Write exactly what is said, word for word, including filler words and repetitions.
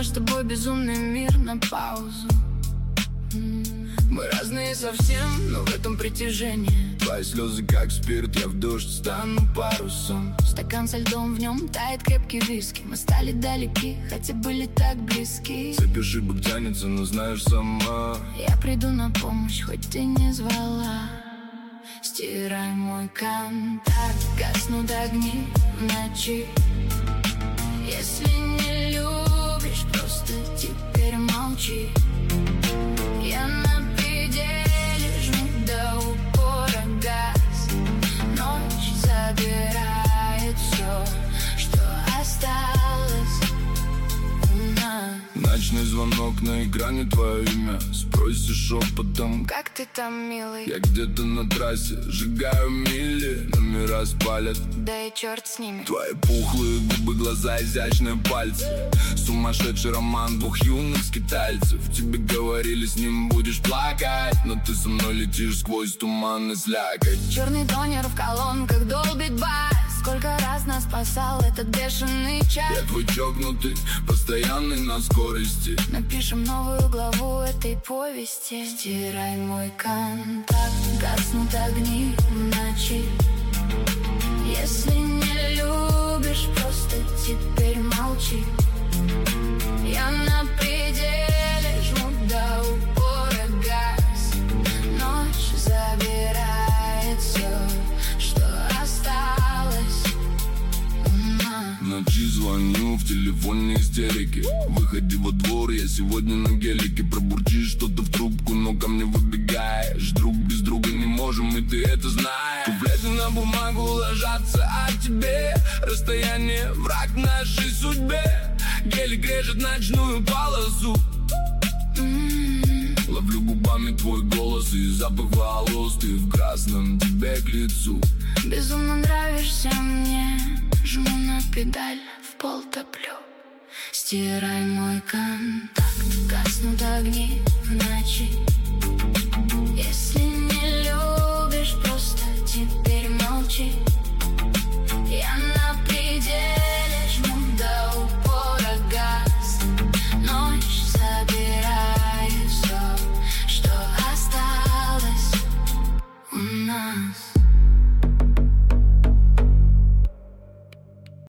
наш с тобой безумный мир на паузу. Мы разные совсем, но в этом притяжение. Твои слезы как спирт, я в дождь стану парусом. Стакан со льдом, в нем тает крепкий виски. Мы стали далеки, хотя были так близки. Запиши, бог тянется, но знаешь сама. Я приду на помощь, хоть ты не звала. Стирай мой контакт, гаснут огни в ночи. Если не любишь, просто теперь молчи. Я на пределе, жму до упора газ. Ночь забирает все, что осталось у нас. Ночной звонок, на экране твое имя. Спросишь шепотом, как ты там, милый? Я где-то на трассе, сжигаю мили. Номера спалят, да и черт с ними. Твои пухлые губы, глаза, изящные пальцы. Сумасшедший роман двух юных скитальцев. Тебе говорили, с ним будешь плакать, но ты со мной летишь сквозь туман и слякоть. Черный тонер в колонках долбит бас. Сколько раз нас спасал этот бешеный час. Я твой чокнутый, постоянный на скорости. Напишем новую главу этой повести. Стирай мой контакт, гаснут огни в ночи. Если не любишь, просто теперь молчи. Я на пределе, жму до упора газ. Ночь забирает все, что осталось у нас. В ночи звоню в телефонной истерике. Выходи во двор, я сегодня на гелике. Пробурчишь что-то в трубку, но ко мне выбегаешь. Друг без друга не можем, и ты это знаешь. Куплеты на бумагу ложатся о тебе. Расстояние враг нашей судьбе. Гелик режет ночную полосу. Mm-hmm. Ловлю губами твой голос и запах волос. Ты в красном, тебе к лицу. Безумно нравишься мне. Жму на педаль, в пол топлю. Стирай мой контакт, гаснут огни в ночи.